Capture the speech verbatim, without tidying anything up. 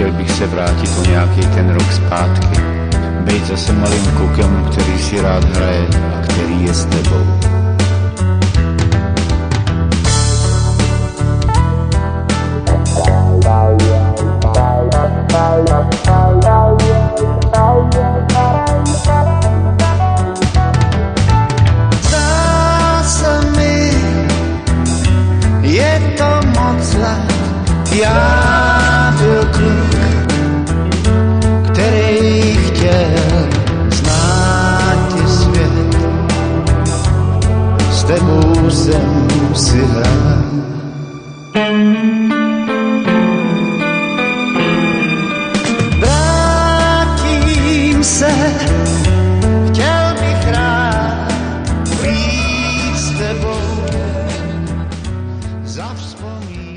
chtěl bych se vrátit o nějaký ten rok zpátky. Bejt zase malým klukem, který si rád hraje a který je s tebou. Zdá se mi, je to moc let, já byl kluk, který chtěl znát tě svět. S tebou jsem si hrál. Vrátím se, chtěl bych rád být s tebou, zavzpomínat.